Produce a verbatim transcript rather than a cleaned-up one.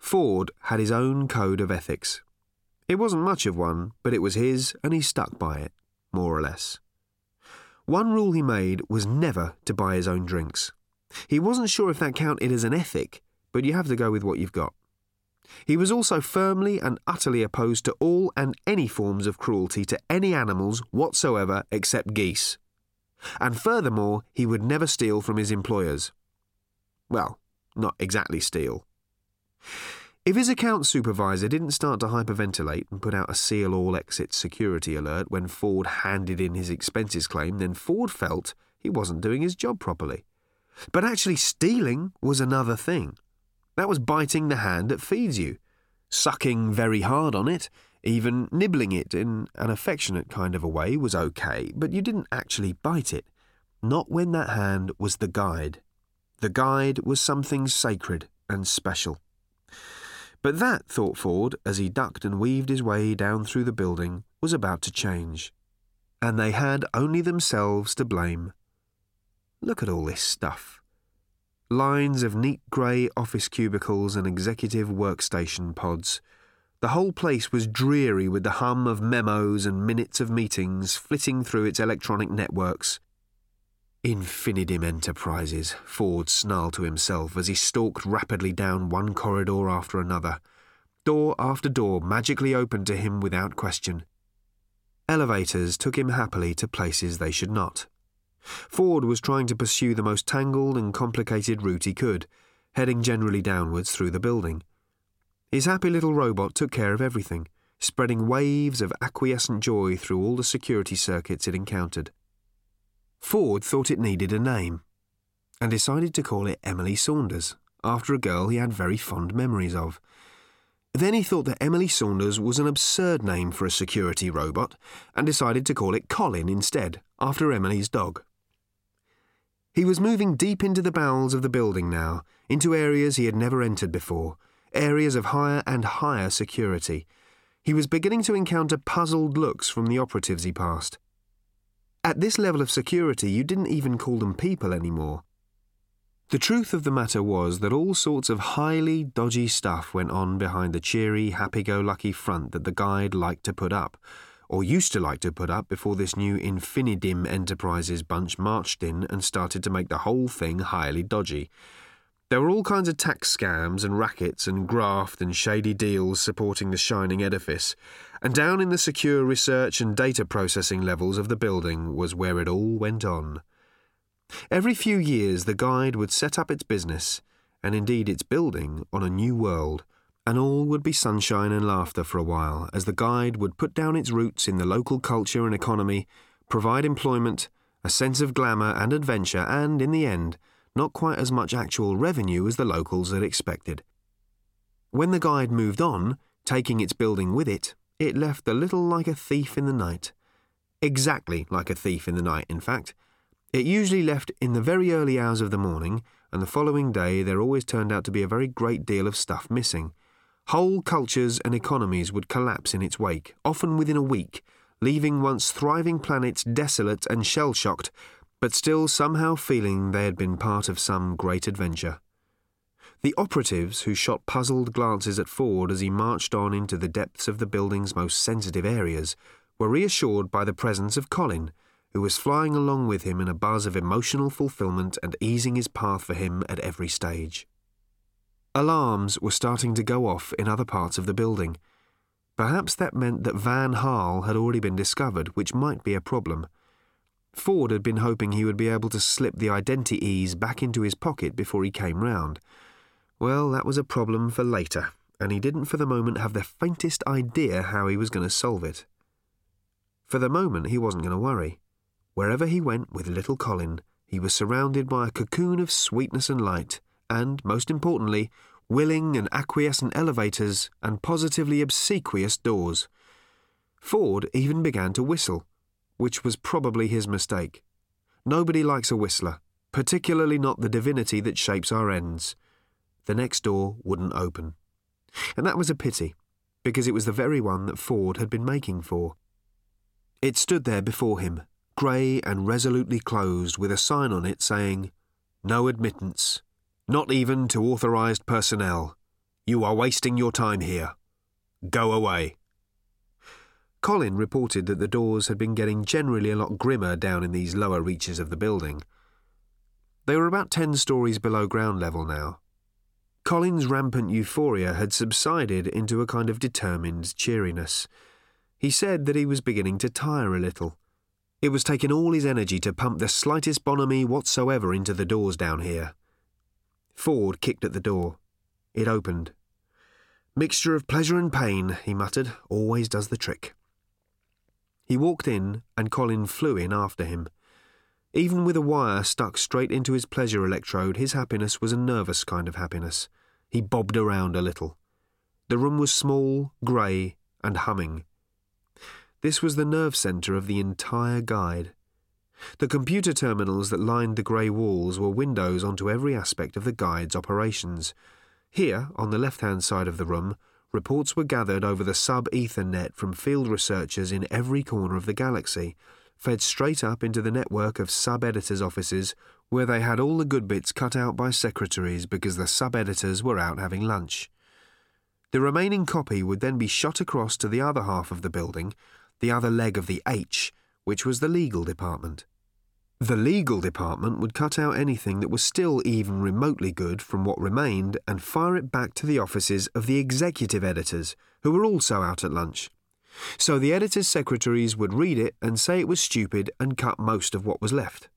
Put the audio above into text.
Ford had his own code of ethics. It wasn't much of one, but it was his and he stuck by it, more or less. One rule he made was never to buy his own drinks. He wasn't sure if that counted as an ethic, but you have to go with what you've got. He was also firmly and utterly opposed to all and any forms of cruelty to any animals whatsoever except geese. And furthermore, he would never steal from his employers. Well, not exactly steal. If his account supervisor didn't start to hyperventilate and put out a seal all exit security alert when Ford handed in his expenses claim, then Ford felt he wasn't doing his job properly. But actually stealing was another thing. That was biting the hand that feeds you, sucking very hard on it, even nibbling it in an affectionate kind of a way was okay, but you didn't actually bite it. Not when that hand was the guide. The guide was something sacred and special. But that, thought Ford, as he ducked and weaved his way down through the building, was about to change. And they had only themselves to blame. Look at all this stuff. Lines of neat grey office cubicles and executive workstation pods. The whole place was dreary with the hum of memos and minutes of meetings flitting through its electronic networks. Infinidim Enterprises, Ford snarled to himself as he stalked rapidly down one corridor after another. Door after door magically opened to him without question. Elevators took him happily to places they should not. Ford was trying to pursue the most tangled and complicated route he could, heading generally downwards through the building. His happy little robot took care of everything, spreading waves of acquiescent joy through all the security circuits it encountered. Ford thought it needed a name, and decided to call it Emily Saunders, after a girl he had very fond memories of. Then he thought that Emily Saunders was an absurd name for a security robot, and decided to call it Colin instead, after Emily's dog. He was moving deep into the bowels of the building now, into areas he had never entered before, areas of higher and higher security. He was beginning to encounter puzzled looks from the operatives he passed. At this level of security, you didn't even call them people anymore. The truth of the matter was that all sorts of highly dodgy stuff went on behind the cheery, happy-go-lucky front that the guide liked to put up, or used to like to put up before this new Infinidim Enterprises bunch marched in and started to make the whole thing highly dodgy. There were all kinds of tax scams and rackets and graft and shady deals supporting the shining edifice, and down in the secure research and data processing levels of the building was where it all went on. Every few years the guide would set up its business, and indeed its building, on a new world, and all would be sunshine and laughter for a while, as the guide would put down its roots in the local culture and economy, provide employment, a sense of glamour and adventure, and, in the end, not quite as much actual revenue as the locals had expected. When the guide moved on, taking its building with it, it left a little like a thief in the night. Exactly like a thief in the night, in fact. It usually left in the very early hours of the morning, and the following day there always turned out to be a very great deal of stuff missing. Whole cultures and economies would collapse in its wake, often within a week, leaving once thriving planets desolate and shell-shocked, but still somehow feeling they had been part of some great adventure. The operatives, who shot puzzled glances at Ford as he marched on into the depths of the building's most sensitive areas, were reassured by the presence of Colin, who was flying along with him in a buzz of emotional fulfillment and easing his path for him at every stage. Alarms were starting to go off in other parts of the building. Perhaps that meant that Van Hal had already been discovered, which might be a problem. Ford had been hoping he would be able to slip the identities back into his pocket before he came round. Well, that was a problem for later, and he didn't for the moment have the faintest idea how he was going to solve it. For the moment, he wasn't going to worry. Wherever he went with little Colin, he was surrounded by a cocoon of sweetness and light, and, most importantly, willing and acquiescent elevators and positively obsequious doors. Ford even began to whistle, which was probably his mistake. Nobody likes a whistler, particularly not the divinity that shapes our ends. The next door wouldn't open. And that was a pity, because it was the very one that Ford had been making for. It stood there before him, grey and resolutely closed, with a sign on it saying, "No admittance. Not even to authorised personnel. You are wasting your time here. Go away. Colin reported that the doors had been getting generally a lot grimmer down in these lower reaches of the building. They were about ten stories below ground level now. Colin's rampant euphoria had subsided into a kind of determined cheeriness. He said that he was beginning to tire a little. It was taking all his energy to pump the slightest bonhomie whatsoever into the doors down here. Ford kicked at the door. It opened. Mixture of pleasure and pain, he muttered, always does the trick. He walked in, and Colin flew in after him. Even with a wire stuck straight into his pleasure electrode, his happiness was a nervous kind of happiness. He bobbed around a little. The room was small, grey, and humming. This was the nerve centre of the entire guide. The computer terminals that lined the grey walls were windows onto every aspect of the guide's operations. Here, on the left-hand side of the room, reports were gathered over the sub-Ethernet from field researchers in every corner of the galaxy, fed straight up into the network of sub-editors' offices, where they had all the good bits cut out by secretaries because the sub-editors were out having lunch. The remaining copy would then be shot across to the other half of the building, the other leg of the H, which was the legal department. The legal department would cut out anything that was still even remotely good from what remained and fire it back to the offices of the executive editors, who were also out at lunch. So the editors' secretaries would read it and say it was stupid and cut most of what was left.